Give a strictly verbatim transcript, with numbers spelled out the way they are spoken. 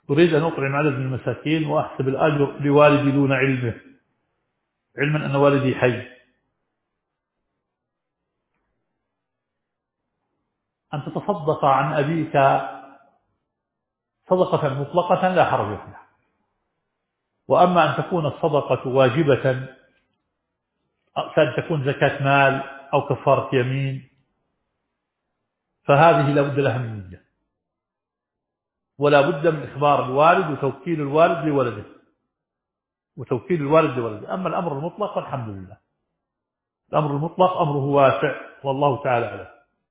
أريد أن أطعم عدد من المساكين وأحسب الأجر لوالدي دون علمه، علما أن والدي حي. أن تتصدق عن أبيك صدقة مطلقة لا حرج فيها، وأما أن تكون الصدقة واجبة، أن تكون زكاة مال أو كفارة يمين، فهذه لا بد لها من نية، ولا بد من إخبار الوالد وتوكيل الوالد لولده وتوكيل الوالد لولده. أما الأمر المطلق فالحمد لله، الأمر المطلق أمره واسع والله تعالى أعلم.